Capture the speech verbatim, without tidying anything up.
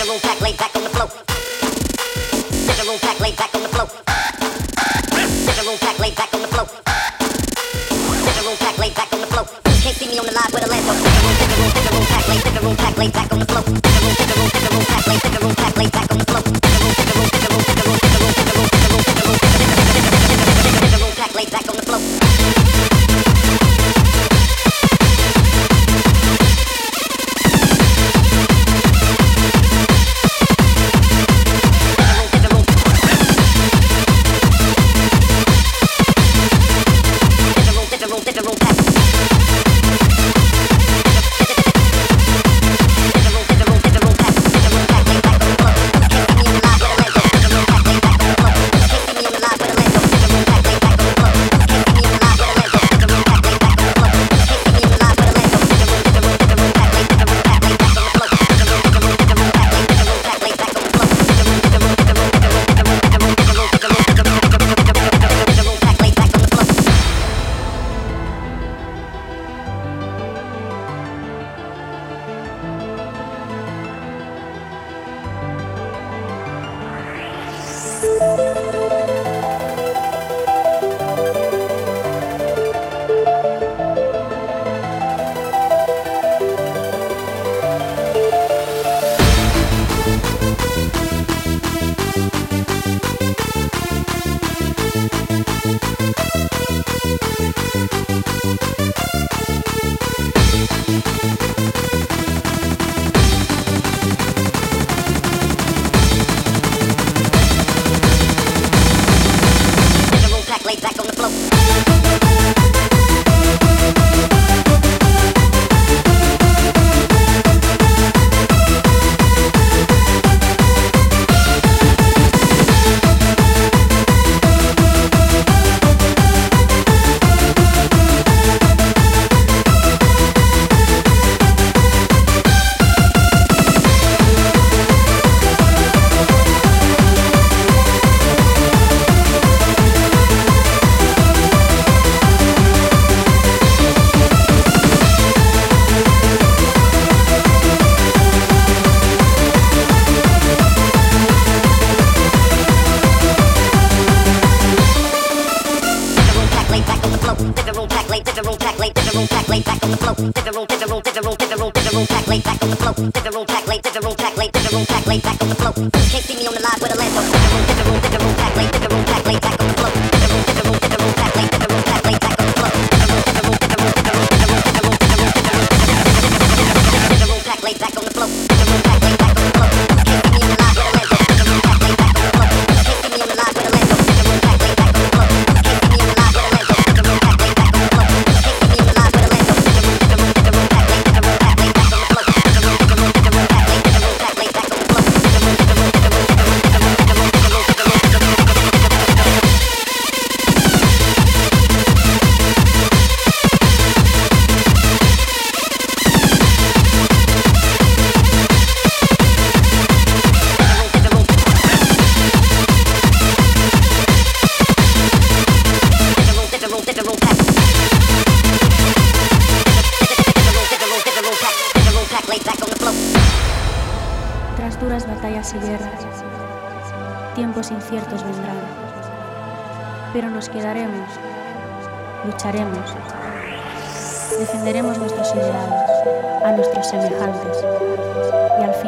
room pack, lay back on the floor. Sit the room pack, lay back on the floor. Sit the room pack, lay back on the floor. Sit the room pack, lay back on the floor. Can't see me on the live with a lens on. Sit the room, sit the room, sit the room pack, lay, sit the room pack, lay back on the floor. Sit the room, sit the room, sit the room pack, lay, sit the room pack, lay back on the floor. Sit the room, sit the room, sit the room, sit the room, sit the room, sit the room, sit the room, sit the room, sit the room, sit the room pack, lay back on the floor. Tiempos inciertos vendrán, pero nos quedaremos, lucharemos, defenderemos nuestros ideales, a nuestros semejantes y al fin